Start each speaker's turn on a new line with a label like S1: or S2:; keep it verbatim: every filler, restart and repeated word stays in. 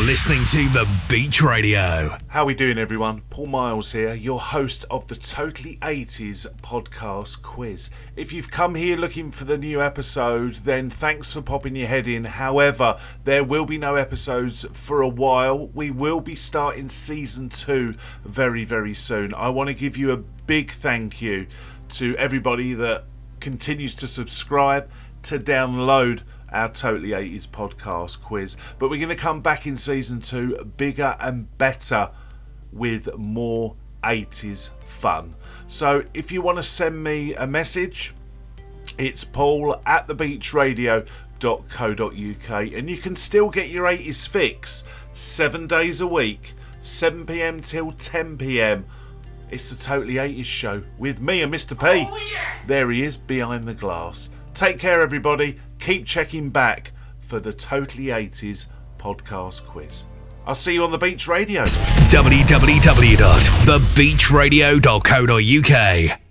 S1: listening to The Beach Radio.
S2: How we doing, everyone? Paul Miles here, your host of the Totally eighties podcast quiz. If you've come here looking for the new episode, then thanks for popping your head in. However, there will be no episodes for a while. We will be starting season two very, very soon. I want to give you a big thank you to everybody that continues to subscribe, to download our Totally eighties podcast quiz. But we're going to come back in season two bigger and better with more eighties fun. So if you want to send me a message, it's paul at the beach radio dot co dot uk, and you can still get your eighties fix seven days a week, seven p.m. till ten p.m. It's the Totally eighties show with me and Mister P.
S3: Oh, yeah.
S2: There he is behind the glass. Take care, everybody. Keep checking back for the Totally eighties podcast quiz. I'll see you on the Beach Radio.
S1: w w w dot the beach radio dot co dot uk